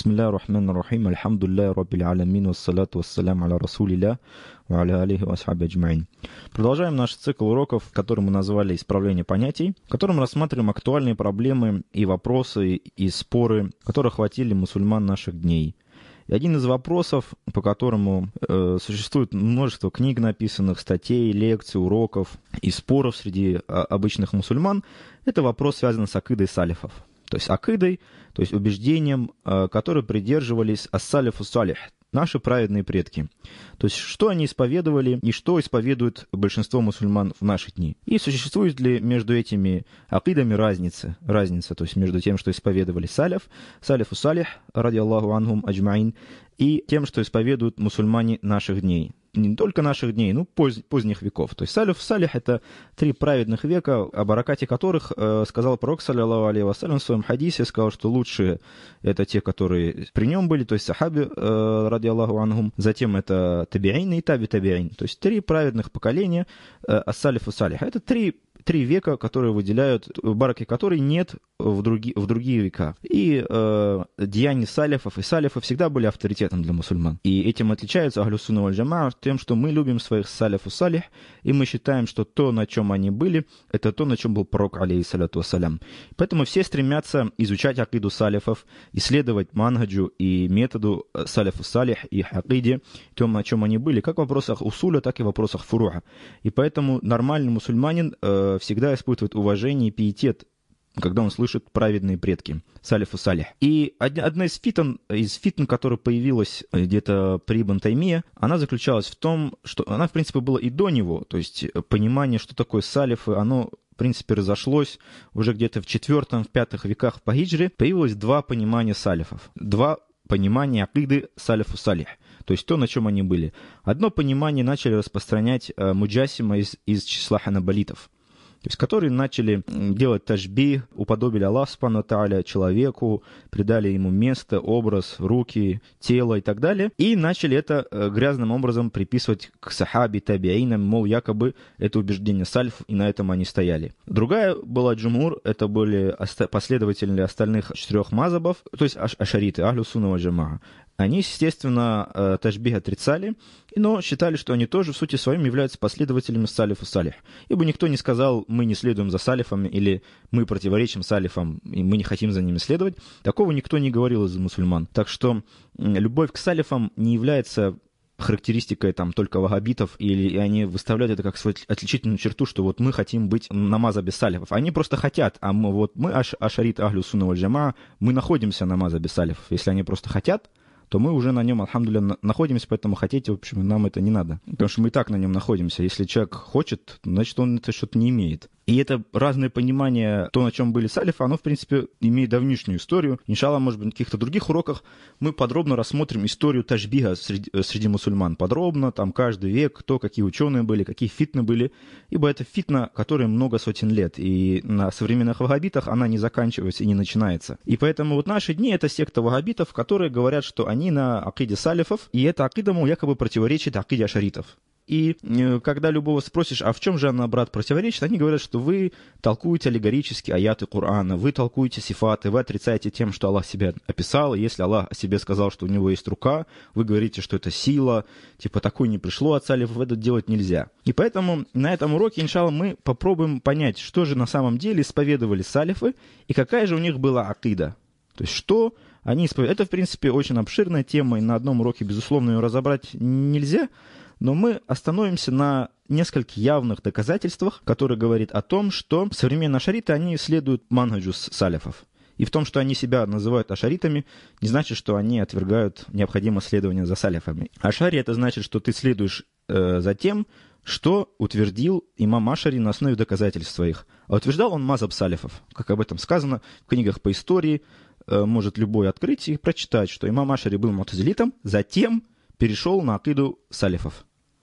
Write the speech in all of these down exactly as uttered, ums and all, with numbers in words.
Бисмилля рахман рахим, альхамдулилля раббил алямин, вассалату вассалям аля расулилля, ва аля алихи ва асхаби аджмаин. Продолжаем наш цикл уроков, который мы назвали «Исправление понятий», в котором рассматриваем актуальные проблемы и вопросы, и споры, которые охватили мусульман наших дней. И один из вопросов, по которому э, существует множество книг написанных, статей, лекций, уроков и споров среди э, обычных мусульман, это вопрос, связанный с акидой салифов. То есть акидой, то есть убеждением, э, которое придерживались ас-салифу салих, наши праведные предки. То есть что они исповедовали и что исповедует большинство мусульман в наши дни. И существует ли между этими акидами разница, разница, то есть между тем, что исповедовали салиф, салифу салих, ради Аллаху анхум аджмаин, и тем, что исповедуют мусульмане наших дней. Не только наших дней, но поз, поздних веков. То есть салиф салих — это три праведных века, о баракате которых э, сказал пророк, саллиллаху алейхи вассалям, в своем хадисе, сказал, что лучшие это те, которые при нем были, то есть сахаби, э, ради Аллаху анхум, затем это табиин и таби табиин. То есть три праведных поколения э, ас-салифу салих. Это три Три века, которые выделяют, в бараке которой нет в, други, в другие века. И э, деяния салифов и салифов всегда были авторитетом для мусульман. И этим отличается ахлю сунна валь джамаа тем, что мы любим своих салифу салих, и мы считаем, что то, на чем они были, это то, на чем был пророк, алейхиссалату вассалям. Поэтому все стремятся изучать акиду салифов, исследовать манхаджу и методу салифу салих и акиде, том, на чем они были, как в вопросах усуля, так и в вопросах фуруа. И поэтому нормальный мусульманин э, всегда испытывает уважение и пиетет, когда он слышит праведные предки, салифу салих. И одна из фитн, из фитн, которая появилась где-то при Ибн Таймие, она заключалась в том, что она, в принципе, была и до него, то есть понимание, что такое салифы, оно, в принципе, разошлось уже где-то в четвёртом, в пятых веках по хиджре. Появилось два понимания салифов, два понимания акиды салифу салих. То есть то, на чем они были. Одно понимание начали распространять э, муджасима из, из числа ханабалитов, то есть которые начали делать ташбих, уподобили Аллаху субхану ва тааля человеку, придали ему место, образ, руки, тело и так далее, и начали это грязным образом приписывать к сахаби, табиинам, мол, якобы это убеждение сальф, и на этом они стояли. Другая была джумур, это были последователи остальных четырех мазабов, то есть аш- ашариты, ахлю сунна валь джамаа. Они, естественно, ташбих отрицали, но считали, что они тоже в сути своем являются последователями салифу салих. Ибо никто не сказал, мы не следуем за салифами, или мы противоречим салифам, и мы не хотим за ними следовать. Такого никто не говорил из мусульман. Так что любовь к салифам не является характеристикой там только вахабитов, или они выставляют это как свою отличительную черту, что вот мы хотим быть на мазхабе салифов. Они просто хотят, а мы, вот мы аш, ашарит ахлю сунна валь джамаа, мы находимся на мазхабе салифов. Если они просто хотят, то мы уже на нем, альхамдулилля, находимся, поэтому хотите, в общем, нам это не надо. Потому что мы и так на нем находимся. Если человек хочет, значит, он это что-то не имеет. И это разное понимание, то, на чем были салифы, оно, в принципе, имеет давнишнюю историю. Иншаллах, может быть, на каких-то других уроках мы подробно рассмотрим историю ташбиха среди, среди мусульман. Подробно, там, каждый век, кто, какие ученые были, какие фитны были. Ибо это фитна, которая много сотен лет. И на современных вахабитах она не заканчивается и не начинается. И поэтому вот наши дни — это секта вахабитов, которые говорят, что они на акиде салифов, и эта акида, мол, якобы противоречит акиде ашаритов. И когда любого спросишь, а в чем же она, брат, противоречит, они говорят, что вы толкуете аллегорически аяты Корана, вы толкуете сифаты, вы отрицаете тем, что Аллах себя описал, и если Аллах о себе сказал, что у него есть рука, вы говорите, что это сила, типа такой не пришло от салифов, это делать нельзя. И поэтому на этом уроке, иншаллах, мы попробуем понять, что же на самом деле исповедовали салифы, и какая же у них была акида. То есть что они исповедовали. Это, в принципе, очень обширная тема, и на одном уроке, безусловно, ее разобрать нельзя. Но мы остановимся на нескольких явных доказательствах, которые говорят о том, что современные ашариты, они следуют манхаджу салифов. И в том, что они себя называют ашаритами, не значит, что они отвергают необходимое следование за салифами. Ашари — это значит, что ты следуешь э, за тем, что утвердил имам Ашари на основе доказательств своих. А утверждал он мазхаб салифов, как об этом сказано в книгах по истории. Э, может любой открыть и прочитать, что имам Ашари был мутазилитом, затем перешел на акиду салифов.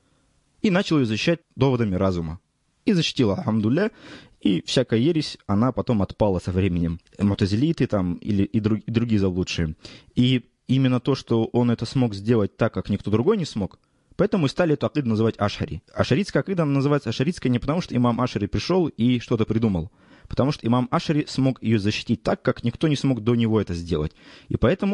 И начал ее защищать доводами разума. И защитил, альхамдулилля, и всякая ересь, она потом отпала со временем. Мутазилиты там или и, друг, и другие заблудшие. И именно то, что он это смог сделать так, как никто другой не смог, поэтому и стали эту акиду называть ашари. Ашаритская акида называется ашаритской не потому, что имам Ашари пришел и что-то придумал, потому что имам Ашари смог ее защитить так, как никто не смог до него это сделать. И поэтому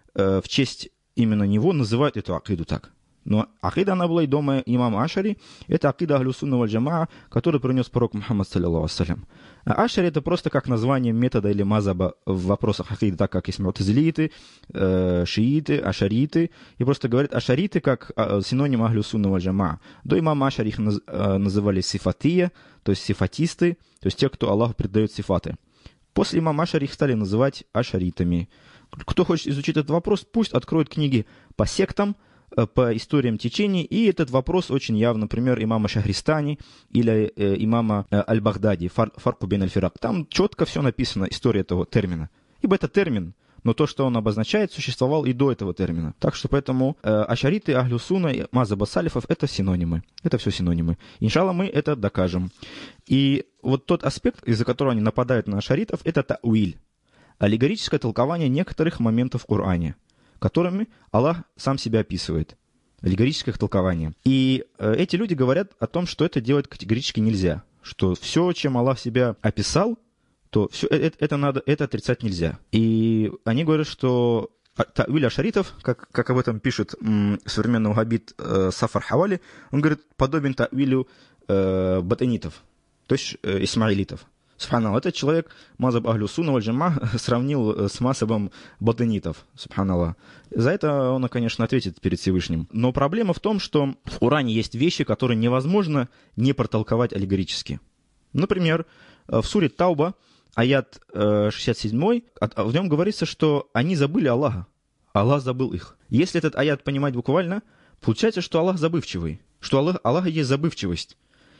э, в честь именно него называют эту акиду так. Но акида, она была и дома имама Ашари. Это акида ахлю сунна валь джамаа, который принес пророк Мухаммад, саллиллаху ассалям. А Ашари — это просто как название метода или мазаба в вопросах акиды, так как есть му'тазилиты, э, шииты, ашариты. И просто говорят ашариты как э, синоним ахлю сунна валь джамаа. До имама Ашари их наз, э, называли сифатия, то есть сифатисты, то есть те, кто Аллаху придает сифаты. После имама Ашари их стали называть ашаритами. Кто хочет изучить этот вопрос, пусть откроет книги по сектам, по историям течений, и этот вопрос очень явно, например, имама Шахристани или э, имама э, Аль-Багдади, фар, Фарку бен аль-Фирак. Там четко все написано, история этого термина. Ибо это термин, но то, что он обозначает, существовал и до этого термина. Так что поэтому э, ашариты, ахлю сунна, мазаба салифов — это синонимы. Это все синонимы. Иншалла, мы это докажем. И вот тот аспект, из-за которого они нападают на ашаритов, это тауиль. Аллегорическое толкование некоторых моментов в Коране, которыми Аллах сам себя описывает. Аллегорическое толкование. И э, эти люди говорят о том, что это делать категорически нельзя. Что все, чем Аллах себя описал, то все это, это, надо, это отрицать нельзя. И они говорят, что тауиль ашаритов, как, как об этом пишет м, современный ваххабит э, Сафар Хавали, он говорит, подобен тауилю э, батанитов, то есть э, исмаилитов. Субханаллах, этот человек, мазаб ахлю сунна валь джамаа, сравнил с мазабом батанитов. Субханаллах. За это он, конечно, ответит перед Всевышним. Но проблема в том, что в Коране есть вещи, которые невозможно не протолковать аллегорически. Например, в суре Тауба, аят шестьдесят семь, в нем говорится, что они забыли Аллаха. Аллах забыл их. Если этот аят понимать буквально, получается, что Аллах забывчивый. Что Аллах, Аллаха есть забывчивость.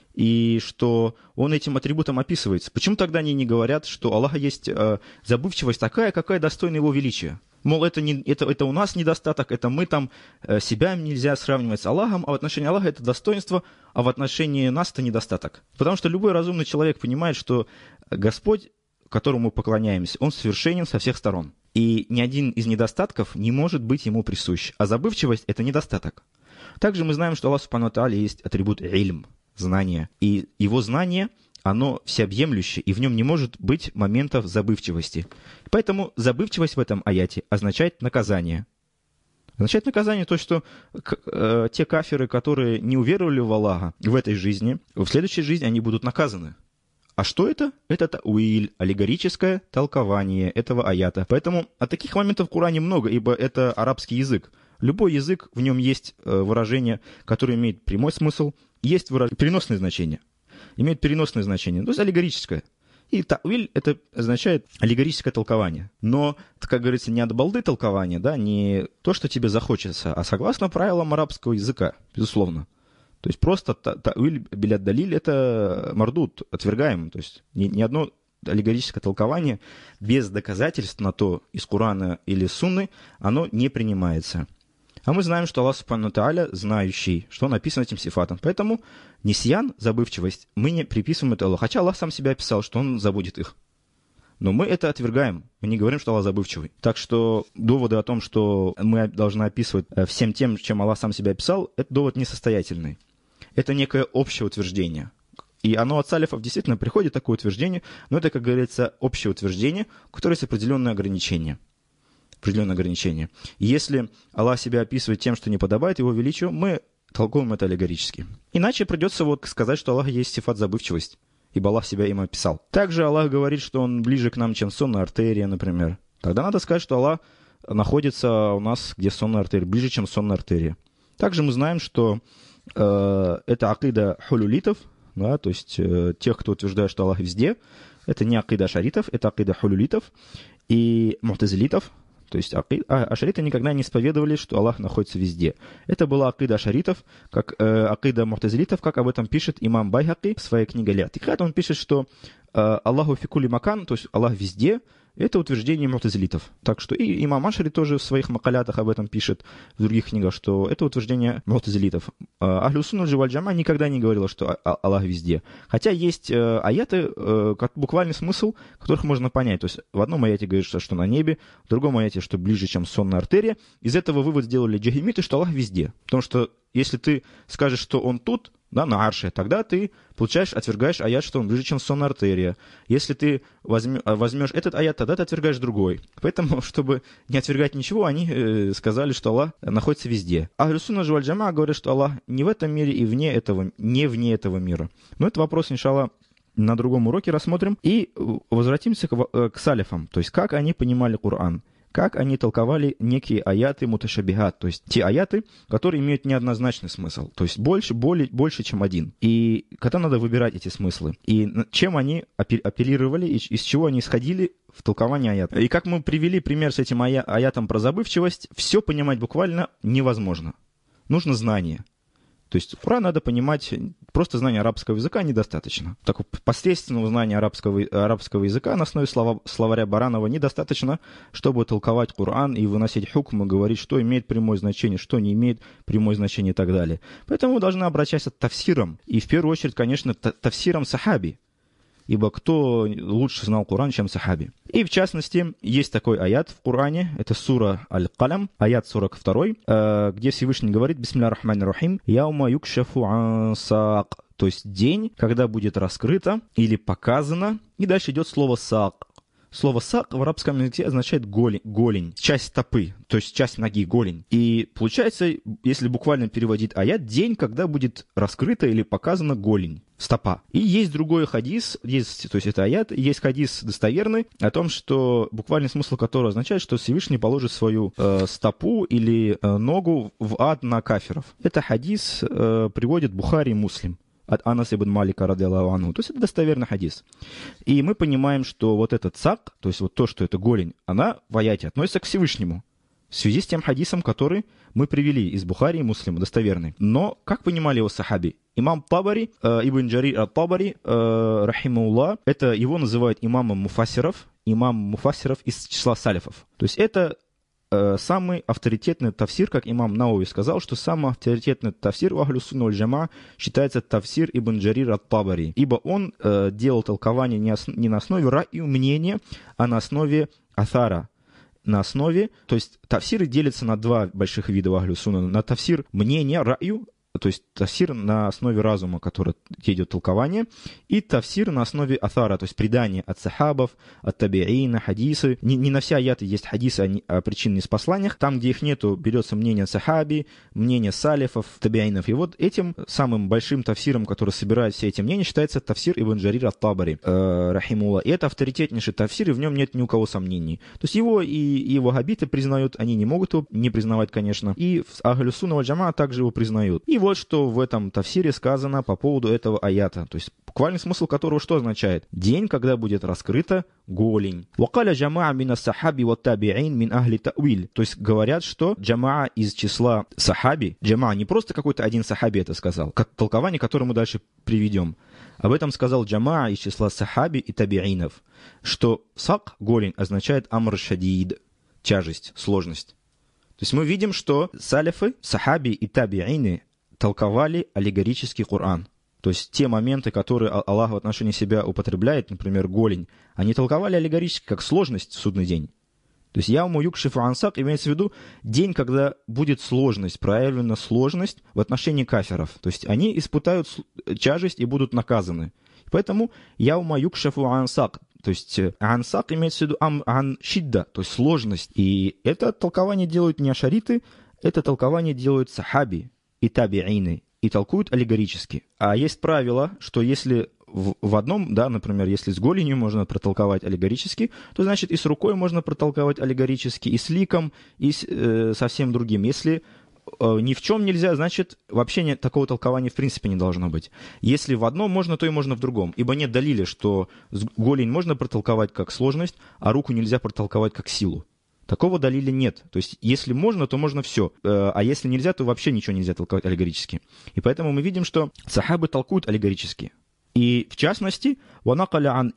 И что он этим атрибутом описывается. Почему тогда они не говорят, что у Аллаха есть э, забывчивость такая, какая достойна его величия? Мол, это, не, это, это у нас недостаток, это мы там, э, себя нельзя сравнивать с Аллахом, а в отношении Аллаха это достоинство, а в отношении нас это недостаток. Потому что любой разумный человек понимает, что Господь, которому мы поклоняемся, он совершенен со всех сторон. И ни один из недостатков не может быть ему присущ. А забывчивость — это недостаток. Также мы знаем, что Аллах субхану ва тааля есть атрибут ильм. Знание. И его знание, оно всеобъемлющее, и в нем не может быть моментов забывчивости. Поэтому забывчивость в этом аяте означает наказание. Означает наказание то, что э, те кафиры, которые не уверовали в Аллаха в этой жизни, в следующей жизни они будут наказаны. А что это? Это тауиль, аллегорическое толкование этого аята. Поэтому от таких моментов в Коране много, ибо это арабский язык. Любой язык, в нем есть выражение, которое имеет прямой смысл, есть выраж... переносное значение. Имеет переносное значение, то есть аллегорическое. И тауиль — это означает аллегорическое толкование. Но, как говорится, не от балды толкование, да, не то, что тебе захочется, а согласно правилам арабского языка, безусловно. То есть просто тауиль биляд далиль — это мардут, отвергаем. То есть ни, ни одно аллегорическое толкование без доказательств на то из Корана или Сунны, оно не принимается. А мы знаем, что Аллах субхану ва тааля знающий, что написано этим сифатом. Поэтому нисьян, забывчивость, мы не приписываем это Аллаху. Хотя Аллах сам себя описал, что он забудет их. Но мы это отвергаем. Мы не говорим, что Аллах забывчивый. Так что доводы о том, что мы должны описывать всем тем, чем Аллах сам себя описал, это довод несостоятельный. Это некое общее утверждение. И оно от салифов действительно приходит, такое утверждение, но это, как говорится, общее утверждение, у которого есть определенные ограничения. Определенные ограничения. И если Аллах себя описывает тем, что не подобает его величию, мы толкуем это аллегорически. Иначе придется вот сказать, что Аллах есть сифат забывчивость, ибо Аллах себя им описал. Также Аллах говорит, что он ближе к нам, чем сонная артерия, например. Тогда надо сказать, что Аллах находится у нас, где сонная артерия, ближе, чем сонная артерия. Также мы знаем, что э, это акида хулюлитов, да, то есть э, тех, кто утверждает, что Аллах везде. Это не акида ашаритов, это акида хулюлитов и му'тазилитов. То есть ашариты никогда не исповедовали, что Аллах находится везде. Это была акида ашаритов, как э, акида му'тазилитов, как об этом пишет имам Байхаки в своей книге «Ль-Атикад». Он пишет, что э, Аллаху фи кулли макан, то есть Аллах везде, это утверждение му'тазилитов. Так что и имам Ашари тоже в своих макалятах об этом пишет, в других книгах, что это утверждение му'тазилитов. Ахлю сунна валь джамаа никогда не говорила, что Аллах везде. Хотя есть э, аяты, э, как буквальный смысл, которых можно понять. То есть в одном аяте говорится, что на небе, в другом аяте, что ближе, чем сонная артерия. Из этого вывод сделали джахимиты, что Аллах везде. Потому что если ты скажешь, что он тут, да, на арше, тогда ты, получаешь, отвергаешь аят, что он ближе, чем сонная артерия. Если ты возьмешь, возьмешь этот аят, тогда ты отвергаешь другой. Поэтому, чтобы не отвергать ничего, они э, сказали, что Аллах находится везде. А Ахлю сунна валь джамаа говорят, что Аллах не в этом мире и вне этого, не вне этого мира. Но это вопрос, иншаллах, на другом уроке рассмотрим. И возвратимся к, к салифам, то есть как они понимали Коран. Как они толковали некие аяты муташабихат, то есть те аяты, которые имеют неоднозначный смысл, то есть больше, более, больше, чем один. И когда надо выбирать эти смыслы, и чем они апеллировали, и из чего они исходили в толковании аята. И как мы привели пример с этим ая- аятом про забывчивость, все понимать буквально невозможно. Нужно знание. То есть Коран надо понимать, просто знание арабского языка недостаточно. Такого посредственного знания арабского, арабского языка на основе слова, словаря Баранова недостаточно, чтобы толковать Коран и выносить хукм, и говорить, что имеет прямое значение, что не имеет прямое значение и так далее. Поэтому мы должны обращаться к тафсирам. И в первую очередь, конечно, тафсирам сахаби. Ибо кто лучше знал Коран, чем сахаби. И в частности, есть такой аят в Коране, это сура Аль-Калям, аят сорок два, где Всевышний говорит: «Бисмилля рахмани рахим, яума юкшафу ан саак», то есть день, когда будет раскрыто или показано, и дальше идет слово саак. Слово «сак» в арабском языке означает голень, голень, часть стопы, то есть часть ноги, голень. И получается, если буквально переводить аят, день, когда будет раскрыта или показана голень, стопа. И есть другой хадис, есть, то есть это аят, есть хадис достоверный о том, что буквальный смысл которого означает, что Всевышний положит свою э, стопу или э, ногу в ад на кафиров. Это хадис э, приводит Бухари и Муслим от Анаса ибн Малика, радиаллаху анху. То есть это достоверный хадис. И мы понимаем, что вот этот сак, то есть вот то, что это голень, она в аяте относится к Всевышнему. В связи с тем хадисом, который мы привели из Бухари и Муслима, достоверный. Но как понимали его сахаби? Имам Табари, э, Ибн Джарир ат-Табари, э, рахимауллах, это его называют имамом муфассиров, имам муфассиров из числа салифов. То есть это самый авторитетный тафсир, как имам Науви сказал, что самый авторитетный тафсир у Ахлю сунна валь джамаа считается тафсир Ибн Джарир ат-Табари, ибо он э, делал толкование не, ос, не на основе ра'и мнения, а на основе атара, на основе, то есть тафсиры делятся на два больших вида у Ахлю сунна, на тафсир мнения, ра'ю, то есть тафсир на основе разума, который идет толкование, и тафсир на основе атара, то есть предания от сахабов, от табиина, хадисы. Не, не на все аяты есть хадисы о, о причинных спасланиях. Там, где их нету, берется мнение сахаби, мнение салифов, табиинов. И вот этим самым большим тафсиром, который собирает все эти мнения, считается тафсир Ибн Джарир ат-Табари, э, рахимуллах. И это авторитетнейший тафсир, и в нем нет ни у кого сомнений. То есть его и, и его ваххабиты признают, они не могут его не признавать, конечно. И Ахлю сунна валь джамаа также его признают. И вот что в этом тафсире сказано по поводу этого аята. То есть буквальный смысл которого что означает? День, когда будет раскрыта голень. وَقَالَ جَمَاعَ مِنَ السَّحَابِ وَالتَّابِعِينَ مِنْ أَهْلِ تَأْوِيلِ. То есть говорят, что джамаа из числа сахаби, джамаа не просто какой-то один сахаби это сказал, как толкование, которое мы дальше приведем. Об этом сказал джамаа из числа сахаби и табиинов, что сак, голень, означает амр шадид, тяжесть, сложность. То есть мы видим, что салифы, сахаби и табиины толковали аллегорический Коран. То есть те моменты, которые Аллах в отношении себя употребляет, например, голень, они толковали аллегорически как сложность в судный день. То есть яуму юкшифу ан сак имеется в виду день, когда будет сложность, проявлена сложность в отношении кафиров. То есть они испытают тяжесть и будут наказаны. Поэтому яума юкшифу ан сак, то есть ан сак имеется в виду ам ан шидда, то есть сложность. И это толкование делают не ашариты, это толкование делают сахаби и табиины, и толкуют аллегорически. А есть правило, что если в, в одном, да, например, если с голенью можно протолковать аллегорически, то значит и с рукой можно протолковать аллегорически, и с ликом, и с, э, со всем другим. Если э, ни в чем нельзя, значит вообще нет, такого толкования в принципе не должно быть. Если в одном можно, то и можно в другом. Ибо нет далиля, что голень можно протолковать как сложность, а руку нельзя протолковать как силу. Такого далиля нет. То есть, если можно, то можно все. А если нельзя, то вообще ничего нельзя толковать аллегорически. И поэтому мы видим, что сахабы толкуют аллегорически. И в частности, وَنُقِلَ عَنْ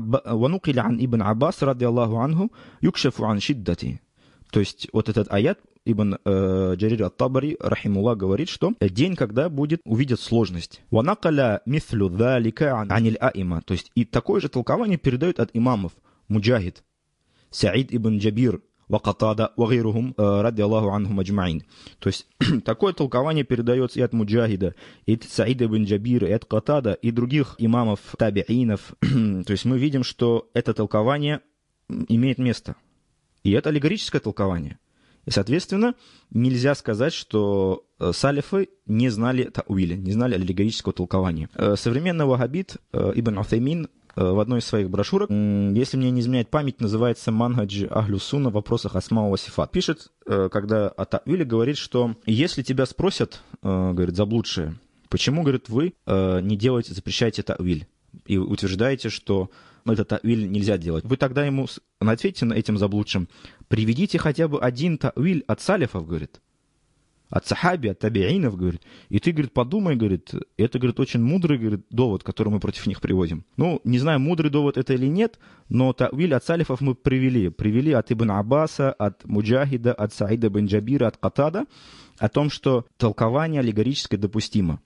إِبْنَ عَبَّاسٍ رَضِيَ اللَّهُ عَنْهُ يُكْشَفُ عَنْ شِدَّةٍ. То есть, вот этот аят, Ибн э, Джарир ат-Табари, рахимуллах, говорит, что день, когда будет, увидят сложность. وَنَقَلَ مِثْلُ ذَلِكَ عَنِ الْأَئِمَةِ. То есть, и такое же толкование передают от имамов. Муджахид, Саид ибн Джабир, وقتادة وغيرهم رضي الله عنهم أجمعين. То есть такое толкование передается и от Муджахида, и от Саида бин Джабира, и от Катада, и других имамов, табиинов. То есть мы видим, что это толкование имеет место. И это аллегорическое толкование. И, соответственно, нельзя сказать, что салифы не знали тауиля, не знали аллегорического толкования. Современный ваххабит Ибн Уthаймин в одной из своих брошюрок, если мне не изменяет память, называется «Манхадж Ахлю Сунна в вопросах асма ва сифат». Пишет, когда о тауиле, говорит, что если тебя спросят, говорит, заблудшие, почему, говорит, вы не делаете, запрещаете тауиль и утверждаете, что этот тауиль нельзя делать, вы тогда ему ответьте на этим заблудшим, приведите хотя бы один тауиль от салифов, говорит, от сахаби, от табиинов, говорит, и ты, говорит, подумай, говорит, это, говорит, очень мудрый, говорит, довод, который мы против них приводим. Ну, не знаю, мудрый довод это или нет, но тауиль от салифов мы привели. Привели от Ибн Аббаса, от Муджахида, от Саида бин Джабира, от Катада, о том, что толкование аллегорическое допустимо.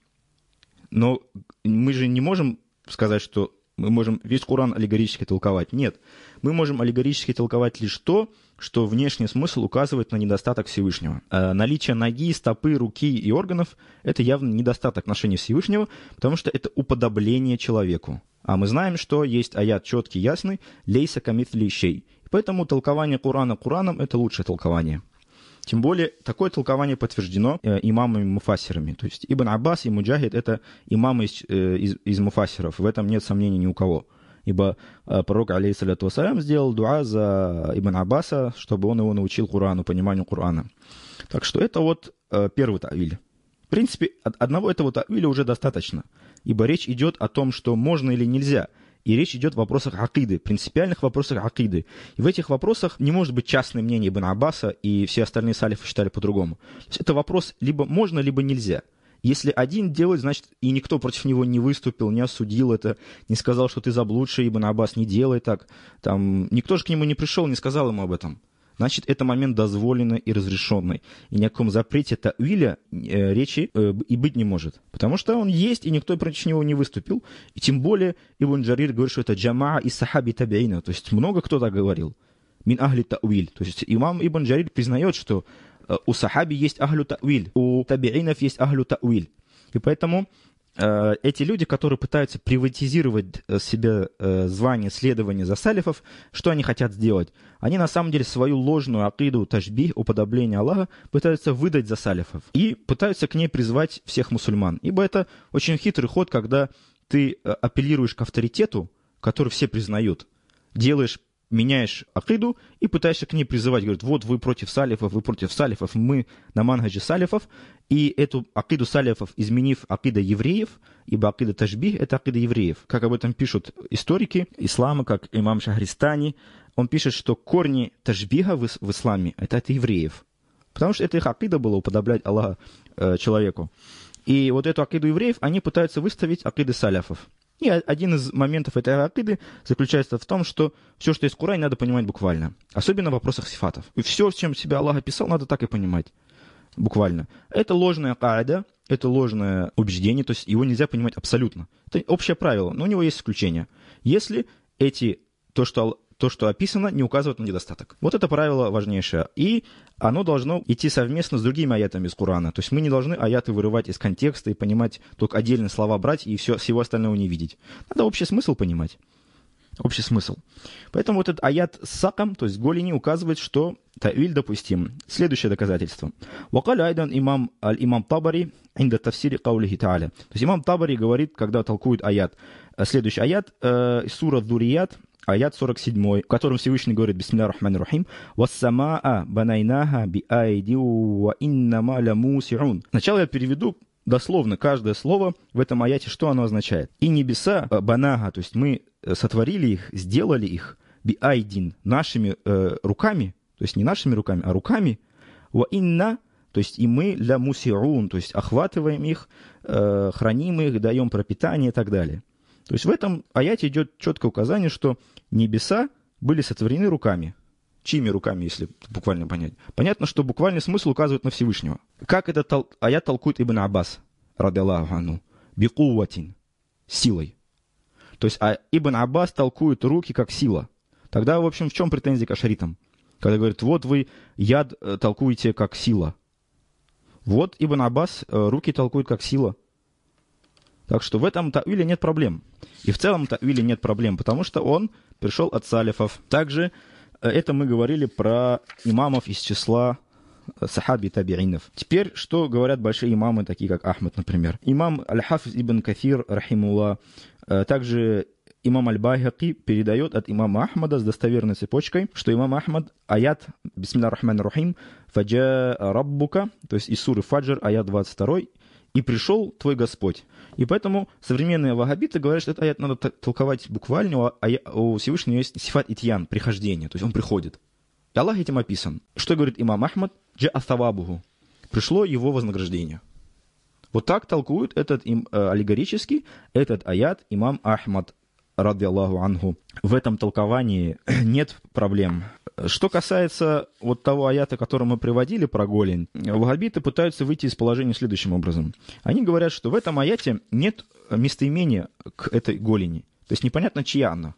Но мы же не можем сказать, что мы можем весь Коран аллегорически толковать. Нет, мы можем аллегорически толковать лишь то, что внешний смысл указывает на недостаток Всевышнего. А наличие ноги, стопы, руки и органов – это явно недостаток отношения Всевышнего, потому что это уподобление человеку. А мы знаем, что есть аят четкий, ясный «лейса камитли шей». Поэтому толкование Корана Кораном – это лучшее толкование. Тем более, такое толкование подтверждено э, имамами-муфассирами. То есть Ибн Аббас и Муджахид – это имамы из, э, из, из муфассиров. В этом нет сомнений ни у кого. Ибо э, пророк, алейхиссаляту вассалям, сделал дуа за Ибн Аббаса, чтобы он его научил Корану, пониманию Корана. Так что это вот э, первый та'виль. В принципе, от одного этого та'виля уже достаточно. Ибо речь идет о том, что можно или нельзя. И речь идет в вопросах акиды, принципиальных вопросах акиды. И в этих вопросах не может быть частное мнение Ибн Аббаса, и все остальные салифы считали по-другому. То есть это вопрос либо можно, либо нельзя. Если один делает, значит, и никто против него не выступил, не осудил это, не сказал, что ты заблудший, Ибн Аббас, не делай так. Там, никто же к нему не пришел, не сказал ему об этом. Значит, это момент дозволенный и разрешенный. И ни о каком запрете та'виля э, речи э, и быть не может. Потому что он есть, и никто против него не выступил. И тем более Ибн Джарир говорит, что это джамаа из сахаби табиина. То есть много кто так говорил. Мин ахли та'виль. То есть имам Ибн Джарир признает, что э, у сахаби есть ахлю та'виль, у табиинов есть ахлю та'виль. И поэтому э, эти люди, которые пытаются приватизировать э, себе э, звание следования за салифов, что они хотят сделать? Они на самом деле свою ложную акиду ташбих, уподобление Аллаха, пытаются выдать за салифов. И пытаются к ней призвать всех мусульман. Ибо это очень хитрый ход, когда ты э, апеллируешь к авторитету, который все признают, делаешь, меняешь акиду и пытаешься к ней призывать. Говорит, вот вы против салифов, вы против салифов, мы на манхаджи салифов. И эту акиду салифов, изменив акида евреев, ибо акида ташбих – это акида евреев. Как об этом пишут историки ислама, как имам Шахристани, он пишет, что корни ташбиха в, в исламе – это от евреев. Потому что это их акида была уподоблять Аллаха э, человеку. И вот эту акиду евреев они пытаются выставить акиды салифов. И один из моментов этой акиды заключается в том, что все, что есть в Коране, надо понимать буквально. Особенно в вопросах сифатов. И все, с чем себя Аллах описал, надо так и понимать. Буквально. Это ложная каида, это ложное убеждение, то есть его нельзя понимать абсолютно. Это общее правило, но у него есть исключения. Если эти, то, что, то, что описано, не указывает на недостаток. Вот это правило важнейшее. И оно должно идти совместно с другими аятами из Корана. То есть мы не должны аяты вырывать из контекста и понимать, только отдельные слова брать и все, всего остального не видеть. Надо общий смысл понимать. Общий смысл. Поэтому вот этот аят с саком, то есть голени, указывает, что та'виль допустим. Следующее доказательство. وقال أيضا имам аль-имам Табари عند تفسير قوله تعالى. То есть имам Табари говорит, когда толкует аят. Следующий аят э, из сура Дурият, аят сорок семь, в котором Всевышний говорит: «Бисмилля рахман рахим, вассамаа банайнаха биайди ва иннама ламусиун». Сначала я переведу дословно каждое слово в этом аяте, что оно означает. И небеса банага, то есть мы сотворили их, сделали их биайдин, нашими э, руками, то есть не нашими руками, а руками, ва инна, то есть и мы ля мусиун, то есть охватываем их, э, храним их, даем пропитание и так далее. То есть в этом аяте идет четкое указание, что небеса были сотворены руками. Чьими руками, если буквально понять? Понятно, что буквальный смысл указывает на Всевышнего. Как этот тол- аят толкует Ибн Аббас, ради Аллаху анху, бикувватин, силой. То есть а Ибн Аббас толкует руки как сила. Тогда, в общем, в чем претензия к ашаритам? Когда говорит, вот вы яд толкуете как сила. Вот Ибн Аббас руки толкует как сила. Так что в этом та'виле нет проблем. И в целом та'виле нет проблем, потому что он пришел от салифов. Также это мы говорили про имамов из числа сахаби табиинов. Теперь, что говорят большие имамы, такие как Ахмад, например. Имам Аль-Хафиз ибн Кафир, рахимуллах, также имам Аль-Байхаки передает от имама Ахмада с достоверной цепочкой, что имам Ахмад, аят, бисмилля рахман рахим, фаджа раббука, то есть из суры Фаджр, аят двадцать два, и пришел твой Господь. И поэтому современные ваххабиты говорят, что этот аят надо толковать буквально, у Всевышнего есть сифат итьян, прихождение, то есть он приходит. И Аллах этим описан. Что говорит имам Ахмад? Джа'а савабуху. Пришло его вознаграждение. Вот так толкует этот им, э, аллегорический этот аят имам Ахмад, ради Аллаху анху. В этом толковании нет проблем. Что касается вот того аята, который мы приводили про голень, ваххабиты пытаются выйти из положения следующим образом. Они говорят, что в этом аяте нет местоимения к этой голени. То есть непонятно, чья она.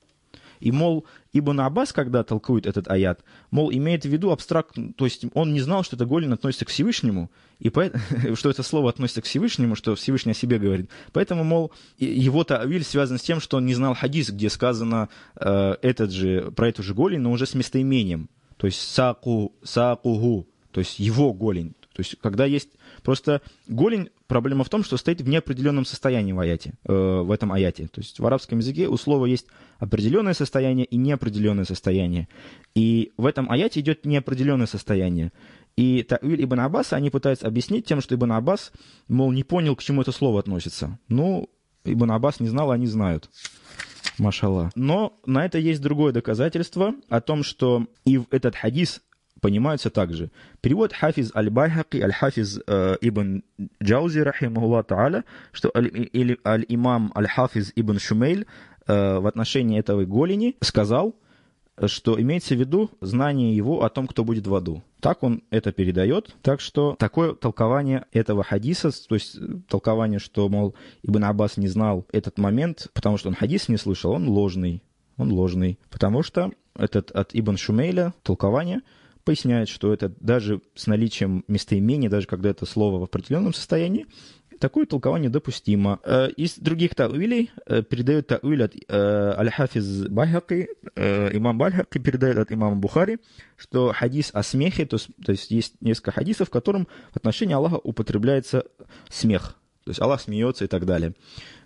И, мол, Ибн Аббас, когда толкует этот аят, мол, имеет в виду абстрактно, то есть он не знал, что эта голень относится к Всевышнему, и поэтому, что это слово относится к Всевышнему, что Всевышний о себе говорит. Поэтому, мол, его та'виль связан с тем, что он не знал хадис, где сказано э, этот же, про эту же голень, но уже с местоимением. То есть саку, сакуху, то есть его голень. То есть когда есть... Просто голень, проблема в том, что стоит в неопределенном состоянии в аяте, э, в этом аяте. То есть в арабском языке у слова есть определенное состояние и неопределенное состояние. И в этом аяте идет неопределенное состояние. И та'виль Ибн Аббаса они пытаются объяснить тем, что Ибн Аббас, мол, не понял, к чему это слово относится. Ну, Ибн Аббас не знал, они знают. Машаллах. Но на это есть другое доказательство о том, что и в этот хадис понимаются также. Перевод Хафиз Аль-Байхаки, Аль-Хафиз э, Ибн Джаузи, рахимахуллах та'аля, что аль- Аль-Имам Аль-Хафиз Ибн Шумейль э, в отношении этого голени сказал, что имеется в виду знание его о том, кто будет в аду. Так он это передает. Так что такое толкование этого хадиса, то есть толкование, что, мол, Ибн Аббас не знал этот момент, потому что он хадис не слышал, он ложный. Он ложный. Потому что этот от Ибн Шумейля толкование поясняет, что это даже с наличием местоимения, даже когда это слово в определенном состоянии, такое толкование допустимо. Из других та'вилей передает та'виль от Аль-Хафиз Байхаки, имам Байхаки передает от имама Бухари, что хадис о смехе, то есть, то есть есть несколько хадисов, в котором в отношении Аллаха употребляется смех. То есть Аллах смеется и так далее.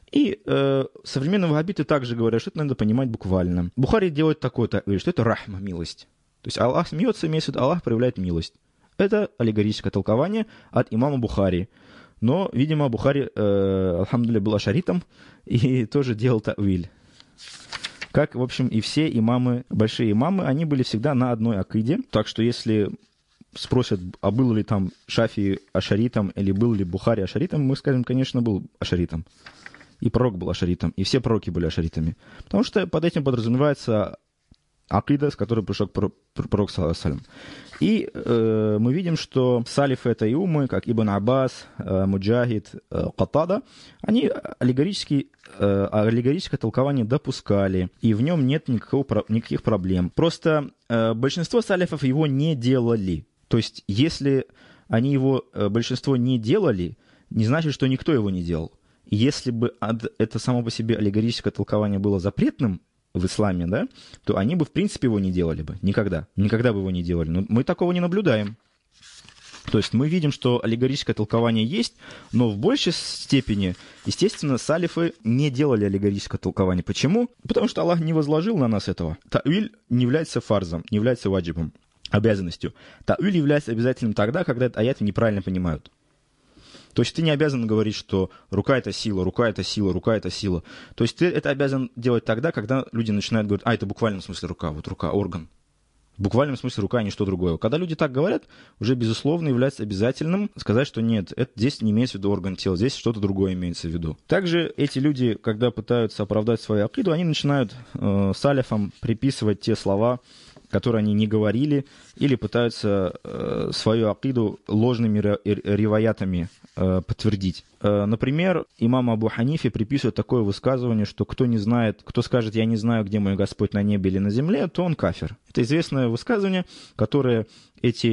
И э, современные ваххабиты также говорят, что это надо понимать буквально. Бухари делает такое та'виль, что это рахма, милость. То есть Аллах смеется, имеется в виду, Аллах проявляет милость. Это аллегорическое толкование от имама Бухари. Но, видимо, Бухари, э, алхамдулилля, был ашаритом и тоже делал та'виль. Как, в общем, и все имамы, большие имамы, они были всегда на одной акиде. Так что если спросят, а был ли там Шафи ашаритом или был ли Бухари ашаритом, мы скажем, конечно, был ашаритом. И пророк был ашаритом, и все пророки были ашаритами. Потому что под этим подразумевается акида, с которой пришел пророк, саллаллаху алейхи ва саллям. И э, мы видим, что салифы этой уммы, как Ибн Аббас, э, Муджахид, э, Катада, они аллегорические, э, аллегорическое толкование допускали, и в нем нет никакого, никаких проблем. Просто э, большинство салифов его не делали. То есть, если они его, э, большинство не делали, не значит, что никто его не делал. И если бы это само по себе аллегорическое толкование было запретным в исламе, да, то они бы, в принципе, его не делали бы. Никогда. Никогда бы его не делали. Но мы такого не наблюдаем. То есть мы видим, что аллегорическое толкование есть, но в большей степени, естественно, салифы не делали аллегорическое толкование. Почему? Потому что Аллах не возложил на нас этого. Та'виль не является фарзом, не является ваджибом, обязанностью. Та'виль является обязательным тогда, когда этот аят неправильно понимают. То есть ты не обязан говорить, что рука – это сила, рука – это сила, рука – это сила. То есть ты это обязан делать тогда, когда люди начинают говорить, а, это в буквальном смысле рука, вот рука, орган. В буквальном смысле рука, а не что другое. Когда люди так говорят, уже, безусловно, является обязательным сказать, что нет, это здесь не имеется в виду орган тела, здесь что-то другое имеется в виду. Также эти люди, когда пытаются оправдать свою акиду, они начинают э, салифам приписывать те слова, которые они не говорили, или пытаются э, свою акиду ложными риваятами э, подтвердить. Э, например, имаму Абу Ханифе приписывают такое высказывание, что кто не знает, кто скажет, я не знаю, где мой Господь, на небе или на земле, то он кафир. Это известное высказывание, которое эти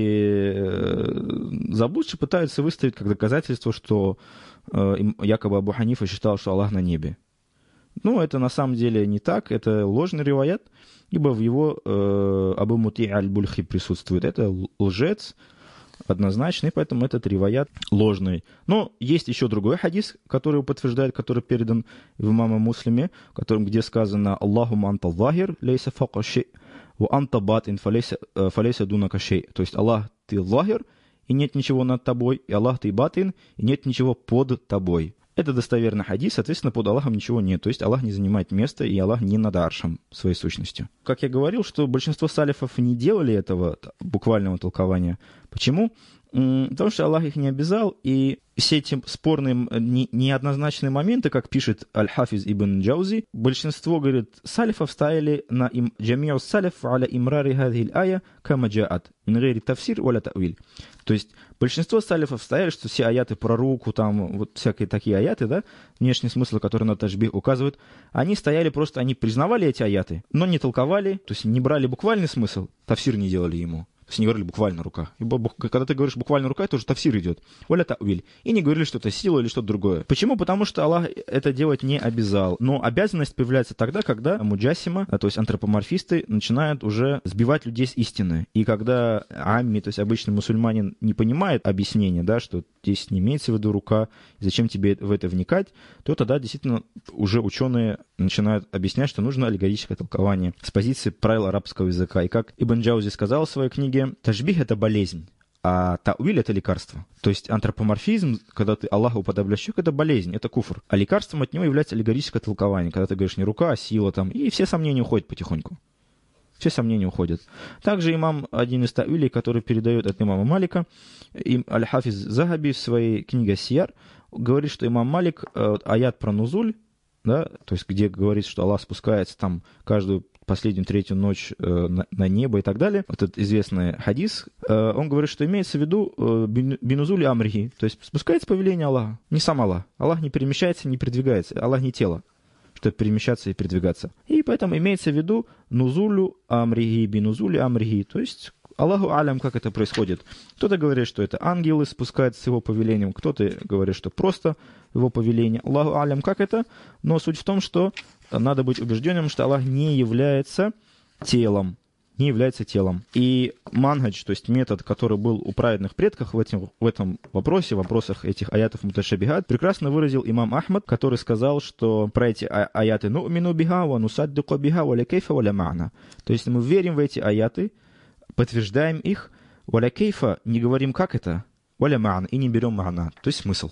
э, заблудшие пытаются выставить как доказательство, что э, якобы Абу Ханифа считал, что Аллах на небе. Ну, это на самом деле не так, это ложный риваят, ибо в его э, Абу Мути аль-Бульхи присутствует. Это лжец однозначный, поэтому этот риваят ложный. Но есть еще другой хадис, который его подтверждает, который передан в имаме Муслиме, в котором, где сказано «Аллаху манта захир, лейса фака шей, ва анта батин, фалейса дунака шей». То есть Аллах, ты захир, и нет ничего над тобой, и Аллах, ты батин, и нет ничего под тобой. Это достоверный хадис, соответственно, под Аллахом ничего нет. То есть Аллах не занимает место, и Аллах не над аршем своей сущностью. Как я говорил, что большинство салифов не делали этого буквального толкования. Почему? Потому что Аллах их не обязал, и все эти спорные, не, неоднозначные моменты, как пишет Аль-Хафиз ибн Джаузи, большинство, говорит, салифов стояли на им джамиу салиф аля имрари хадхиль ая кама джаат мин гайри тафсир валя та'виль. То есть большинство салифов стояли, что все аяты про руку, там вот всякие такие аяты, да, внешний смысл, который на ташбих указывают, они стояли просто, они признавали эти аяты, но не толковали, то есть не брали буквальный смысл, тафсир не делали ему. То есть не говорили буквально рука. Ибо когда ты говоришь буквально рука, это уже тафсир идет. Валя та'виль. И не говорили, что это сила или что-то другое. Почему? Потому что Аллах это делать не обязал. Но обязанность появляется тогда, когда муджассима, то есть антропоморфисты, начинают уже сбивать людей с истины. И когда амми, то есть обычный мусульманин, не понимает объяснения, да, что здесь не имеется в виду рука, и зачем тебе в это вникать, то тогда действительно уже ученые начинают объяснять, что нужно аллегорическое толкование с позиции правил арабского языка. И как Ибн Джаузи сказал в своей книге, ташбих — это болезнь, а та'виль — это лекарство. То есть антропоморфизм, когда ты Аллаху уподобляешь человека, это болезнь, это куфр. А лекарством от него является аллегорическое толкование, когда ты говоришь не рука, а сила там, и все сомнения уходят потихоньку. Все сомнения уходят. Также имам, один из та'вилей, который передает от имама Малика, им Аль-Хафиз Захаби в своей книге Сияр, говорит, что имам Малик, аят про нузуль, да, то есть где говорится, что Аллах спускается там каждую последнюю третью ночь э, на, на небо и так далее, вот этот известный хадис, э, он говорит, что имеется в виду э, бинузули амрихи, то есть спускается повеление Аллаха, не сам Аллах. Аллах не перемещается, не передвигается, Аллах не тело, чтобы перемещаться и передвигаться. И поэтому имеется в виду нузулю амрихи, бинузули амрихи, то есть Аллаху алям, как это происходит. Кто-то говорит, что это ангелы спускаются с его повелением, кто-то говорит, что просто его повеление. Аллаху алям, как это? Но суть в том, что надо быть убежденным, что Аллах не является телом. Не является телом. И манхадж, то есть метод, который был у праведных предков в, этим, в этом вопросе, в вопросах этих аятов муташабихат, прекрасно выразил имам Ахмад, который сказал, что про эти а- аяты «ну'мину биха ва нусаддику биха ва ля кейфа ва ля ма'на». То есть мы верим в эти аяты, подтверждаем их, «валя кейфа» не говорим, как это, «валя ма'на» и не берем ма'на, то есть смысл.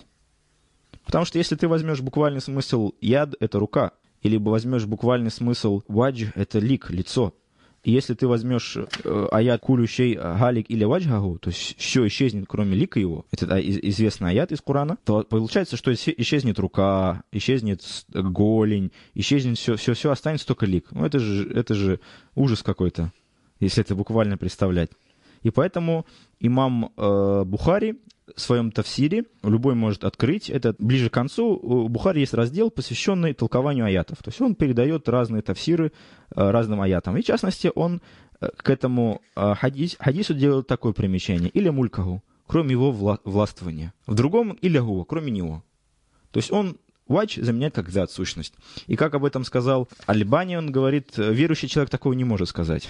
Потому что если ты возьмешь буквальный смысл «яд» — это рука, или возьмешь буквальный смысл «вадж» — это лик, лицо, и если ты возьмешь э, аят «кулю шей галик» или «ваджгагу», то есть все исчезнет, кроме лика его, это известный аят из Корана, то получается, что исчезнет рука, исчезнет голень, исчезнет все, все, все останется только лик. Ну это же, это же ужас какой-то, если это буквально представлять. И поэтому имам э, Бухари в своем тафсире, любой может открыть, это ближе к концу, у Бухари есть раздел, посвященный толкованию аятов. То есть он передает разные тафсиры э, разным аятам. И в частности, он э, к этому э, хадис, хадису делает такое примечание. Или мулькаху, кроме его вла- властвования. В другом илягу, кроме него. То есть он вадж заменяет как зат, сущность. И как об этом сказал Аль-Бани, он говорит, верующий человек такого не может сказать.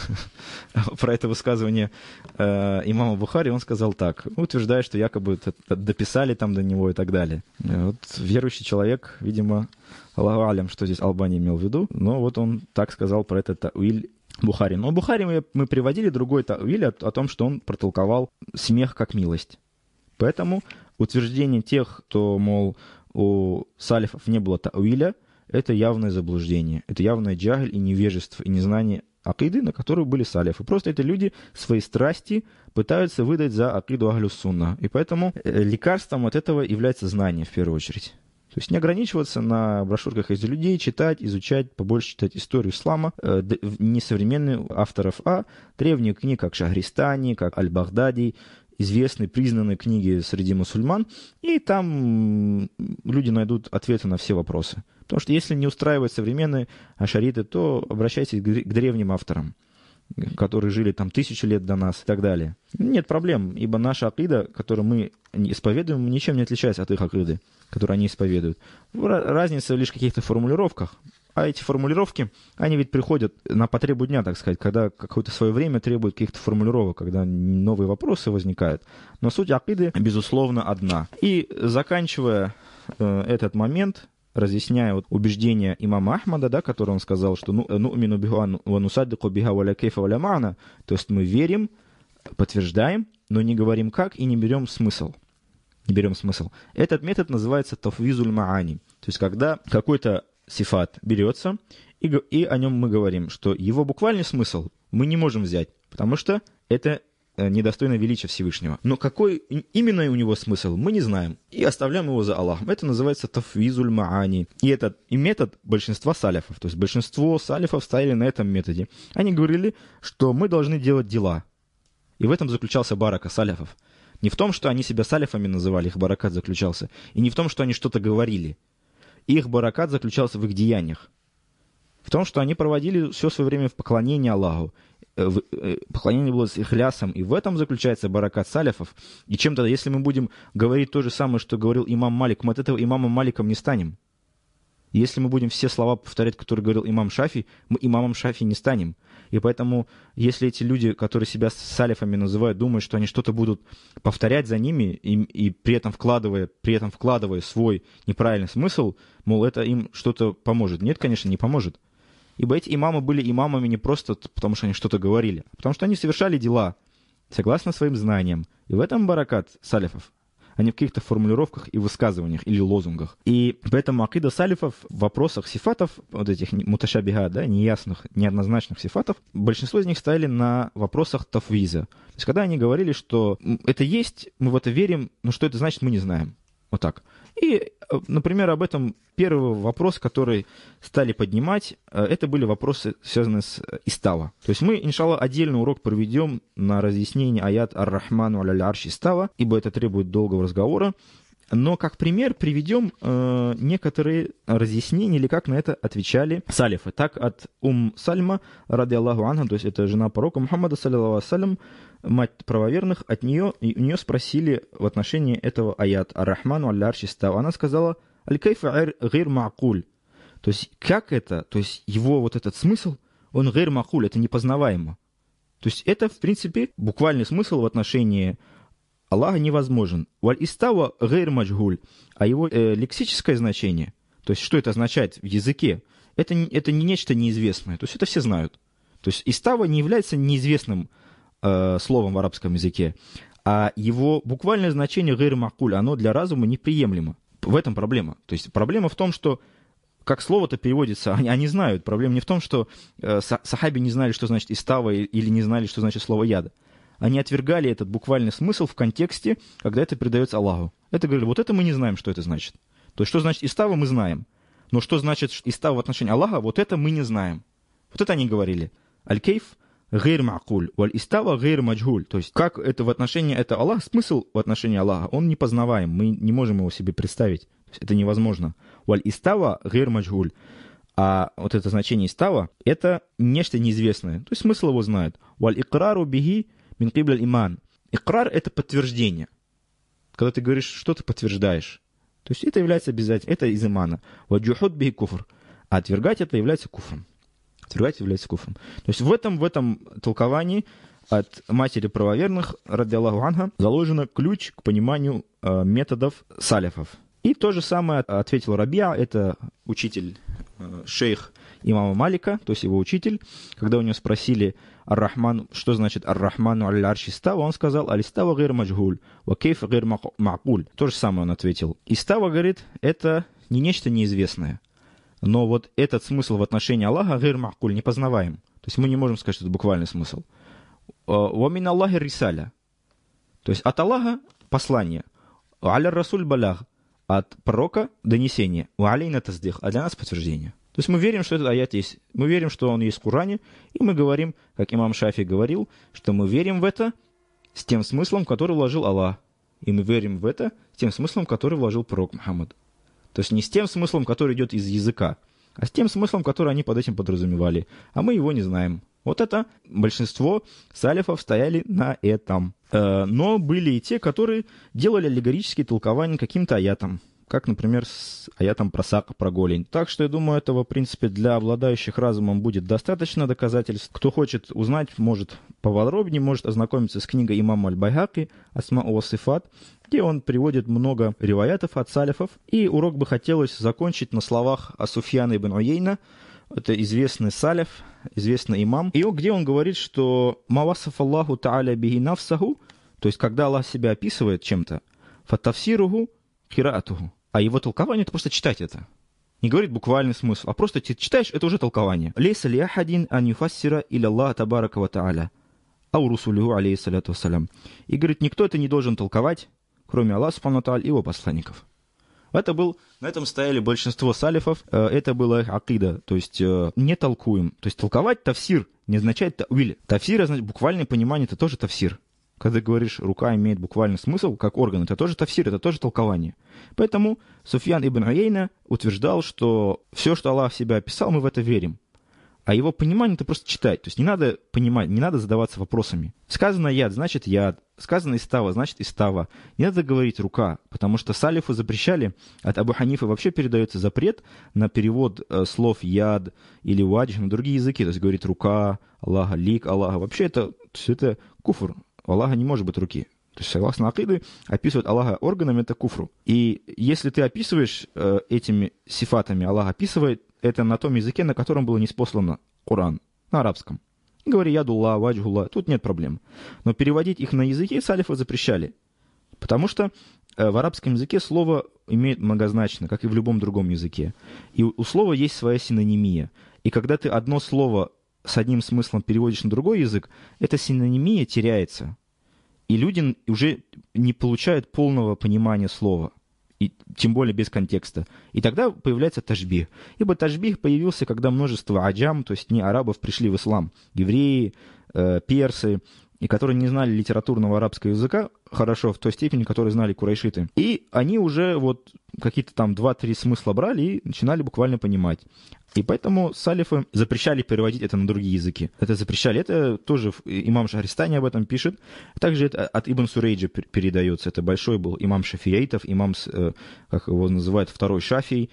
Про это высказывание э, имама Бухари он сказал так, утверждая, что якобы дописали там до него и так далее. Вот верующий человек, видимо, Аллаху алям, что здесь Аль-Бани имел в виду, но вот он так сказал про этот та'виль Бухари. Но Бухари мы, мы приводили другой та'виль о, о том, что он протолковал смех как милость. Поэтому утверждение тех, кто, мол, у салифов не было та'виля, это явное заблуждение, это явное джахль и невежество, и незнание акиды, на которую были салифы. Просто это люди свои страсти пытаются выдать за акиду ахлю сунна. И поэтому лекарством от этого является знание, в первую очередь. То есть не ограничиваться на брошюрках из людей, читать, изучать, побольше читать историю ислама, э, не современных авторов, а древние книги, как Шахристани, как Аль-Багдади, известные, признанные книги среди мусульман, и там люди найдут ответы на все вопросы. Потому что если не устраивают современные ашариты, то обращайтесь к древним авторам, которые жили там тысячу лет до нас и так далее. Нет проблем, ибо наша акида, которую мы исповедуем, ничем не отличается от их акиды, которую они исповедуют. Разница лишь в каких-то формулировках. А эти формулировки, они ведь приходят на потребу дня, так сказать, когда какое-то свое время требует каких-то формулировок, когда новые вопросы возникают. Но суть акиды, безусловно, одна. И заканчивая э, этот момент, разъясняя вот убеждение имама Ахмада, да, который он сказал, что ну нумину биха ва нусаддику биха ва ля кейфа ва ля ма'на, то есть мы верим, подтверждаем, но не говорим как и не берем смысл. Не берем смысл. Этот метод называется тафвизуль ма'ани. То есть когда какой-то сифат берется, и, и о нем мы говорим, что его буквальный смысл мы не можем взять, потому что это недостойно величия Всевышнего. Но какой именно у него смысл, мы не знаем. И оставляем его за Аллахом. Это называется тафвизуль ма'ани. И это и метод большинства салифов. То есть большинство салифов стояли на этом методе. Они говорили, что мы должны делать дела. И в этом заключался барака салифов. Не в том, что они себя салифами называли, их баракат заключался. И не в том, что они что-то говорили. Их баракат заключался в их деяниях. В том, что они проводили все свое время в поклонении Аллаху. Поклонение было с ихлясом, и в этом заключается баракат салифов. И чем-то, если мы будем говорить то же самое, что говорил имам Малик, мы от этого имамом Маликом не станем. Если мы будем все слова повторять, которые говорил имам Шафи, мы имамом Шафи не станем. И поэтому, если эти люди, которые себя салифами называют, думают, что они что-то будут повторять за ними, и, и при этом вкладывая, при этом вкладывая свой неправильный смысл, мол, это им что-то поможет. Нет, конечно, не поможет. Ибо эти имамы были имамами не просто потому, что они что-то говорили, а потому что они совершали дела согласно своим знаниям. И в этом баракат салифов, а не в каких-то формулировках и высказываниях или лозунгах. И поэтому акида салифов в вопросах сифатов, вот этих муташабиха, да, неясных, неоднозначных сифатов, большинство из них стояли на вопросах тафвиза. То есть когда они говорили, что это есть, мы в это верим, но что это значит, мы не знаем. Вот так. И, например, об этом первый вопрос, который стали поднимать, это были вопросы, связанные с истава. То есть мы, иншаллах, отдельный урок проведем на разъяснение аят «Ар-Рахману аля арши истава», ибо это требует долгого разговора. Но как пример приведем э, некоторые разъяснения, или как на это отвечали салифы. Так от Ум Сальма, ради Аллаху анха, то есть это жена пророка Мухаммада, саллиллаху ассалям, мать правоверных, от нее, и у нее спросили в отношении этого аят «Ар-Рахману аля арши истава». Она сказала «Аль-кайфа гайр ма'куль». То есть как это, то есть его вот этот смысл, он гайр ма'куль, это непознаваемо. То есть это, в принципе, буквальный смысл в отношении Аллаха невозможен. Валь истава гайр маджгуль. А его э, лексическое значение, то есть что это означает в языке, это, это не нечто неизвестное. То есть это все знают. То есть истава не является неизвестным э, словом в арабском языке, а его буквальное значение гайр ма'куль, оно для разума неприемлемо. В этом проблема. То есть проблема в том, что как слово-то переводится, они, они знают. Проблема не в том, что э, сахаби не знали, что значит истава, или не знали, что значит слово яда. Они отвергали этот буквальный смысл в контексте, когда это передается Аллаху. Это говорили, вот это мы не знаем, что это значит. То есть, что значит истава, мы знаем. Но что значит истава в отношении Аллаха, вот это мы не знаем. Вот это они говорили. Аль-кейф гайр ма'куль, валь истава гайр маджгуль. То есть, как это в отношении, это Аллах, смысл в отношении Аллаха, он непознаваем, мы не можем его себе представить. То есть, это невозможно. Валь истава гайр маджгуль. А вот это значение истава, это нечто неизвестное. То есть, смысл его знают. Валь икрару бихи мин кибляль иман. Икрар – это подтверждение. Когда ты говоришь, что ты подтверждаешь. То есть это является обязательным, это из имана. Ваджухуд бихи куфр. А отвергать это является куфром. Отвергать является куфром. То есть в этом, в этом толковании от матери правоверных, ради Аллаху анха, заложен ключ к пониманию э, методов салифов. И то же самое ответил Рабиа, это учитель, э, шейх имама Малика, то есть его учитель, когда у него спросили Ар-Рахман, что значит Ар-Рахману аля арши истава, он сказал Аль-истава гайр маджгуль, ва кейф гайр ма'куль. То же самое он ответил. Истава, говорит, это не нечто неизвестное, но вот этот смысл в отношении Аллаха гайр ма'куль, непознаваем. То есть мы не можем сказать, что это буквальный смысл. Ва мин Аллахи рисаля. То есть от Аллаха послание. Аля расуль балях. от пророка донесение. Ва алейна таздих, а для нас подтверждение. То есть мы верим, что этот аят есть. Мы верим, что он есть в Коране, и мы говорим, как имам Шафи говорил, что мы верим в это с тем смыслом, который вложил Аллах. И мы верим в это с тем смыслом, который вложил пророк Мухаммад. То есть не с тем смыслом, который идет из языка, а с тем смыслом, который они под этим подразумевали. А мы его не знаем. Вот это большинство салифов стояли на этом. Но были и те, которые делали аллегорические толкования каким-то аятам. Как, например, с аятом про сака, про голень. Так что, я думаю, этого, в принципе, для обладающих разумом будет достаточно доказательств. Кто хочет узнать, может поподробнее, может ознакомиться с книгой имама Аль-Байхаки «Асма ва Сифат», где он приводит много риваятов от салифов. И урок бы хотелось закончить на словах Суфьяна ибн Уейна. Это известный салиф, известный имам. И где он говорит, что «Мавасаф Аллаху та'аля бихи нафсаху», то есть, когда Аллах себя описывает чем-то, «фаттафсиругу кираатуху». А его толкование — это просто читать это. Не говорит буквальный смысл, а просто ты читаешь, это уже толкование. «Лейса ли ахадин ан юфассира иля Аллах табарака ва та'аля, ау русулюху алейхиссаляту вассалям». И говорит, никто это не должен толковать, кроме Аллаха субхану ва та'аля и его посланников. Это был, на этом стояли большинство салифов, это была их акида, то есть не толкуем. То есть толковать тафсир не означает та'виль. Тафсир означает буквальное понимание, это тоже тафсир. Когда говоришь, рука имеет буквальный смысл, как орган, это тоже тафсир, это тоже толкование. Поэтому Суфьян ибн Уейна утверждал, что все, что Аллах в себя описал, мы в это верим. А его понимание — это просто читать. То есть не надо понимать, не надо задаваться вопросами. Сказано яд, значит яд. Сказано истава, значит истава. Не надо говорить рука, потому что салифы запрещали, от Абу Ханифы вообще передается запрет на перевод э, слов яд или вадж на другие языки. То есть говорит рука, Аллаха, лик, Аллаха. Вообще это, все это куфр. У Аллаха не может быть руки. То есть, согласно акиды, описывать Аллаха органами — это куфру. И если ты описываешь э, этими сифатами, Аллах описывает это на том языке, на котором было ниспослано Коран, на арабском. И говори ядулла, ваджгулла, тут нет проблем. Но переводить их на языки салифы запрещали. Потому что э, в арабском языке слово имеет многозначно, как и в любом другом языке. И у, у слова есть своя синонимия. И когда ты одно слово с одним смыслом переводишь на другой язык, эта синонимия теряется. И люди уже не получают полного понимания слова. И тем более без контекста. И тогда появляется ташбих. Ибо ташбих появился, когда множество аджам, то есть не арабов, пришли в ислам. Евреи, э, персы, и которые не знали литературного арабского языка хорошо, в той степени, которые знали курайшиты. И они уже вот какие-то там два-три смысла брали и начинали буквально понимать. И поэтому салифы запрещали переводить это на другие языки. Это запрещали. Это тоже имам Шахристани об этом пишет. Также это от Ибн Сурейджа передается. Это большой был имам шафиитов, имам, как его называют, второй шафий.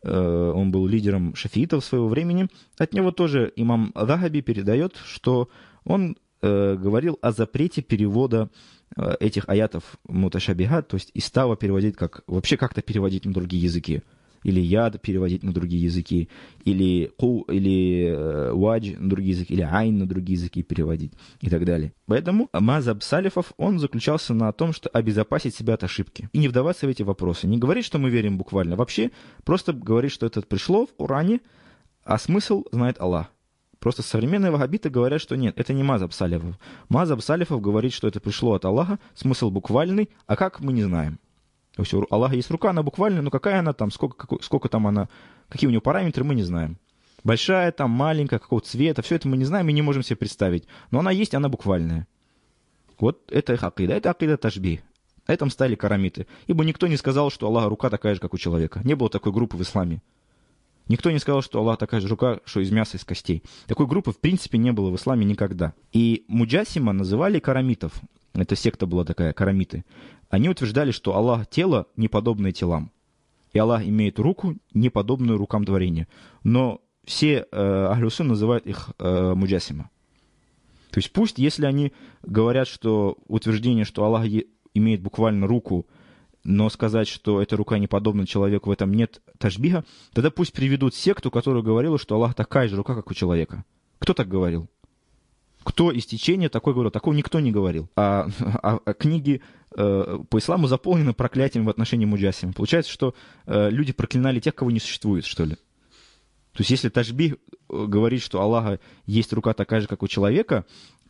Он был лидером шафиитов своего времени. От него тоже имам Захаби передает, что он говорил о запрете перевода этих аятов муташабихат, то есть истава переводить как, вообще как-то переводить на другие языки. Или яд переводить на другие языки, или ку, или э, вадж на другие языки, или айн на другие языки переводить и так далее. Поэтому мазаб салифов, он заключался на том, что обезопасить себя от ошибки. И не вдаваться в эти вопросы. Не говорить, что мы верим буквально. Вообще, просто говорить, что это пришло в Коране, а смысл знает Аллах. Просто современные ваххабиты говорят, что нет, это не мазаб салифов. Мазаб салифов говорит, что это пришло от Аллаха, смысл буквальный, а как мы не знаем. То есть у Аллаха есть рука, она буквальная, но какая она там, сколько, какой, сколько там она, какие у нее параметры, мы не знаем. Большая там, маленькая, какого цвета, все это мы не знаем и не можем себе представить. Но она есть, она буквальная. Вот это их акида, это акида ташбих. На этом стали карамиты. Ибо никто не сказал, что Аллаха рука такая же, как у человека. Не было такой группы в исламе. Никто не сказал, что Аллах такая же рука, что из мяса, из костей. Такой группы, в принципе, не было в исламе никогда. И муджассима называли карамитов. Это секта была такая, карамиты. Они утверждали, что Аллах тело, не подобное телам. И Аллах имеет руку, не подобную рукам творения. Но все э, ахлюсун называют их э, муджассима. То есть пусть, если они говорят, что утверждение, что Аллах е- имеет буквально руку, но сказать, что эта рука не подобна человеку, в этом нет ташбиха, тогда пусть приведут секту, которая говорила, что Аллах такая же рука, как у человека. Кто так говорил? Кто из течения такой говорил? Такого никто не говорил. А, а, а книги э, по исламу заполнены проклятием в отношении муджассима. Получается, что э, люди проклинали тех, кого не существует, что ли. То есть, если ташбих говорит, что Аллаха есть рука такая же, как у человека,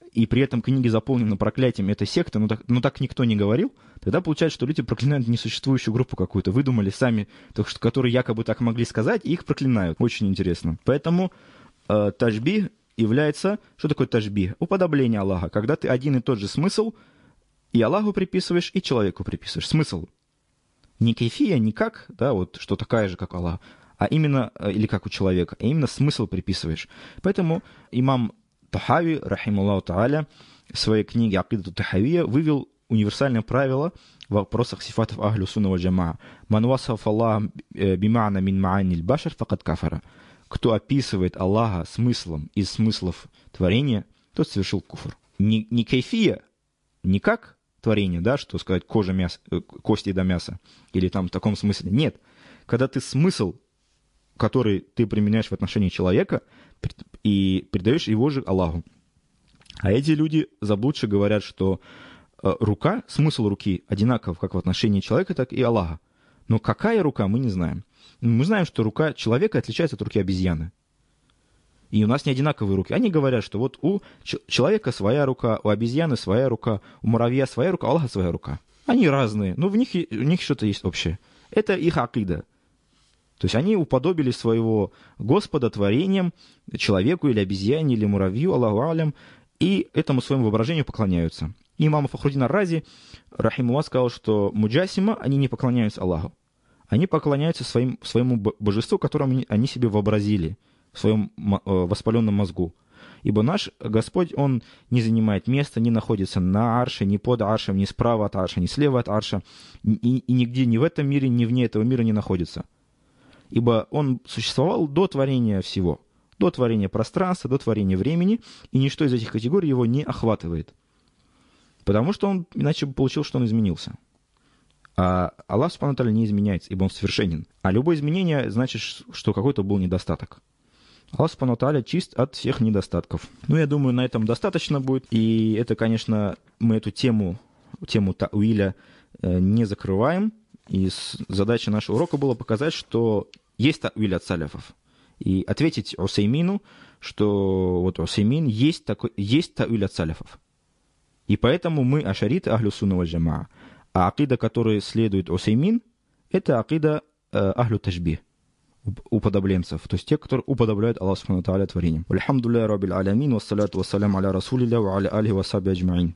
и при этом книги заполнены проклятиями этой секты, но так, но так никто не говорил, тогда получается, что люди проклинают несуществующую группу какую-то, выдумали сами, так что, которые якобы так могли сказать, и их проклинают. Очень интересно. Поэтому э, ташбих является... Что такое ташбих? Уподобление Аллаха, когда ты один и тот же смысл и Аллаху приписываешь, и человеку приписываешь. Смысл. Не кейфия, не как, да, вот, что такая же, как Аллах, а именно, или как у человека, а именно смысл приписываешь. Поэтому имам Тахави, рахималлаху тааля, в своей книге «Акида Тахавия» вывел универсальное правило в вопросах сифатов ахлю сунна валь джамаа. «Ман васаф Аллах бима'на мин ма'ани аль-башар факад кафара». Кто описывает Аллаха смыслом из смыслов творения, тот совершил куфр. Не, не кейфия, не как творение, да, что сказать, кожа, мясо, кости до мяса, или там в таком смысле. Нет. Когда ты смысл, который ты применяешь в отношении человека, и передаешь его же Аллаху. А эти люди заблудшие говорят, что э, рука, смысл руки одинаков как в отношении человека, так и Аллаха. Но какая рука, мы не знаем. Мы знаем, что рука человека отличается от руки обезьяны. И у нас не одинаковые руки. Они говорят, что вот у человека своя рука, у обезьяны своя рука, у муравья своя рука, у Аллаха своя рука. Они разные, но в них, у них что-то есть общее. Это их акида. То есть они уподобили своего Господа творением человеку или обезьяне, или муравью, Аллаху алям, и этому своему воображению поклоняются. И имам Фахруддин ар-Рази, рахимуллах, сказал, что муджасима, они не поклоняются Аллаху. Они поклоняются своим, своему божеству, которому они себе вообразили в своем воспаленном мозгу. Ибо наш Господь, Он не занимает места, не находится на арше, ни под аршем, ни справа от арша, ни слева от арша, и, и нигде, ни в этом мире, ни вне этого мира не находится. Ибо Он существовал до творения всего, до творения пространства, до творения времени, и ничто из этих категорий Его не охватывает. Потому что Он, иначе бы получил, что Он изменился. А Аллах субхану ва тааля не изменяется, ибо Он совершенен. А любое изменение значит, что какой-то был недостаток. Аллах субхану ва тааля чист от всех недостатков. Ну, я думаю, на этом достаточно будет. И это, конечно, мы эту тему, тему Тауиля не закрываем. И задача нашего урока была показать, что есть Тауиль от саляфов. И ответить Усеймину, что вот Усеймин есть, такой, есть Тауиль от саляфов. И поэтому мы ашариты ахлю сунна валь джамаа. А акида, которой следует Усеймин, это акида э, ахлю ташбих, уподобленцев, то есть те, которые уподобляют Аллаху субхану ва тааля творением. Альхамдулиллахи раббил алямин, вассалату вассаляму аля расулилля ва аля алихи ва сахбихи аджмаин.